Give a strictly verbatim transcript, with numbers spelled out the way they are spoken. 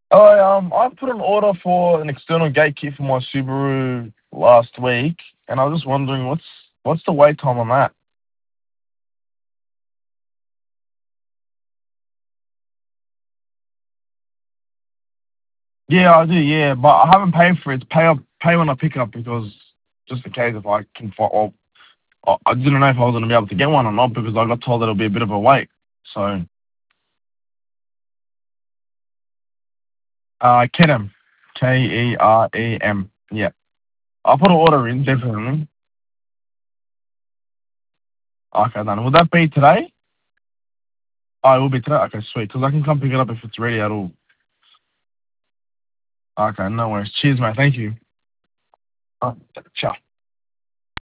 Oh, um, I put an order for an external gate kit for my Subaru last week, and I was just wondering what's what's the wait time on that? Yeah, I do. Yeah, but I haven't paid for it. It's pay up, pay when I pick up because just in case if I can. fi- Well, I I didn't know if I was going to be able to get one or not because I got told that it'll be a bit of a wait. So, uh, Kenem, K E R E M. Yeah, I'll put an order in definitely. Okay, then will that be today? Oh, it will be today. Okay, sweet. Because I can come pick it up if it's ready at all. Okay, no worries. Cheers, mate. Thank you. Oh, ciao.